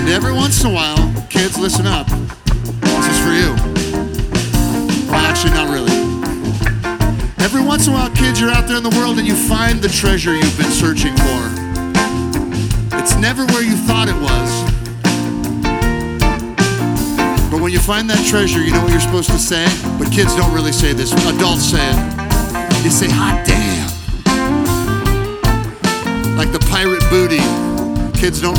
And every once in a while, kids, listen up. This is for you. Well, actually, not really. Every once in a while, kids, you're out there in the world and you find the treasure you've been searching for. It's never where you thought it was. But when you find that treasure, you know what you're supposed to say? But kids don't really say this. Adults say it. You say, hot damn. Like the pirate booty. Kids don't